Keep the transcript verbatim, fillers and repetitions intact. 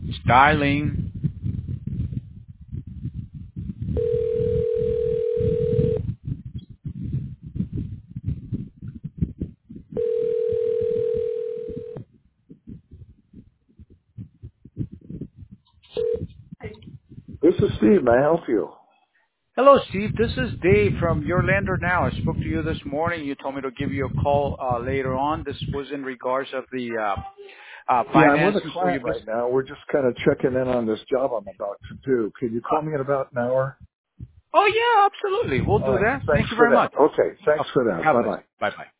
Darling. This is Steve. May I help you? Hello, Steve. This is Dave from Your Lender Now. I spoke to you this morning. You told me to give you a call uh, later on. This was in regards of the uh, uh, Yeah, I'm with a financing for your client business. right now. We're just kind of checking in on this job I'm about to do. Can you call me in about an hour? Oh, yeah, absolutely. We'll All do right. that. Thanks Thank you for very that. much. Okay. Thanks Okay. for that. God Bye bless. bye. Bye-bye.